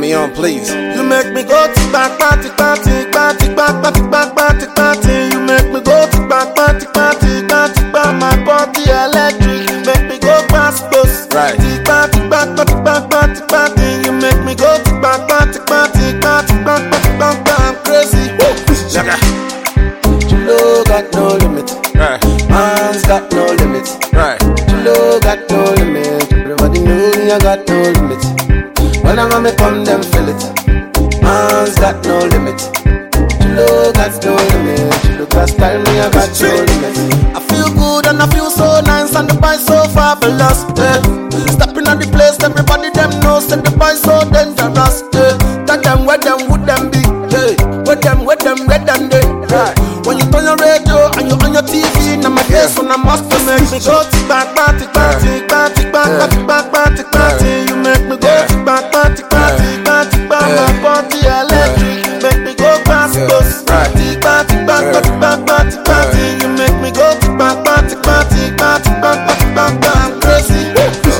me on, please. You make me go tick back, tick back, tick back, tick back, tick back, tick back. You make me go tick back, tick back, tick back, tick back. My body electric, make me go fast, boss. Right. Tick back, tick back, tick back, tick back. You make me go tick back, tick back, tick back, tick back, tick back. I'm crazy. Shaka. Chilo got no limit. Right. Man's got no limit. Right. Chilo got no limit. Everybody know me, I got no limit. Whenever me come, them feel it. Man's got no limit. Chilo got no limit. Chilo got style, me, I got no limit. I feel good and I feel so nice and the boy so fabulous. Stepping on the place, everybody them knows that the boy so dangerous. Tell them where them would them be. Where them red and they. When you turn your radio and you on your TV, now my face when I must make me go tick back, tick back, tick back, tick back, tick back, tick back. You make me go tick back, tick back, tick back, tick back. My body electric, make me go fast, boss. Tick back, tick back, tick back, tick back. You make me go tick back, tick back, tick back, tick back, tick back. I'm crazy.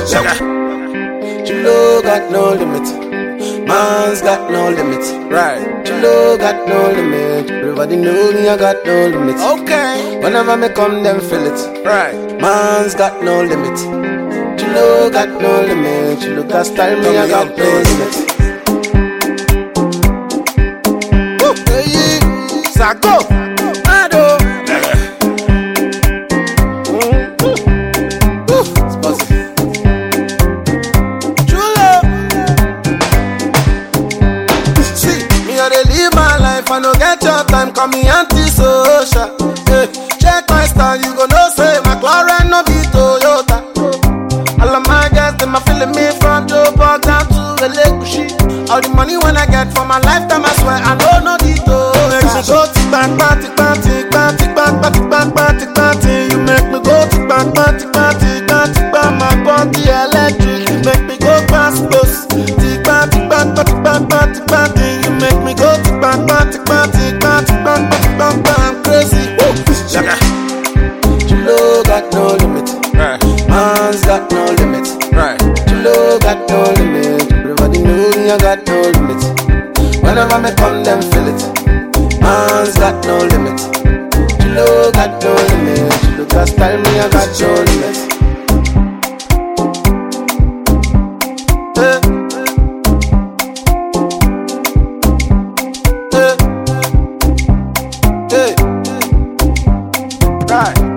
Chilo got no limit. Man's got no limit. Right. Chilo got no limit. Everybody know me, I got no limit. Okay. Whenever me come, them feel it. Right. Man's got no limit. Chilo got no limit. Chilo got style, me, I got no limit. Hey, Sago, Ado. It's possible. I dey live my life, I no get your time, call me anti-social. Check my style, you go know say my McLaren no be Toyota. All of my guys, them a feeling me from Joburg down to Elegushi. All the money when I get for my lifetime, I swear I know no detail. Make me go tick back, tick back, tick back, tick back, tick back, tick back. You make me go tick back, tick back, tick back, tick back. My body electric, you make me go fast, boss. Tick back, tick back, tick back, tick back. Make me go tick back, tick back, tick back, tick back, tick back. I'm crazy. Shaka. Chilo got no limit. Right. Man's got no limit. Right. Chilo got no limit. Everybody know me, I got no limit. Whenever me come, them feel it. Man's got no limit. Chilo got no limit. Chilo got style, me, I got no limit. Right.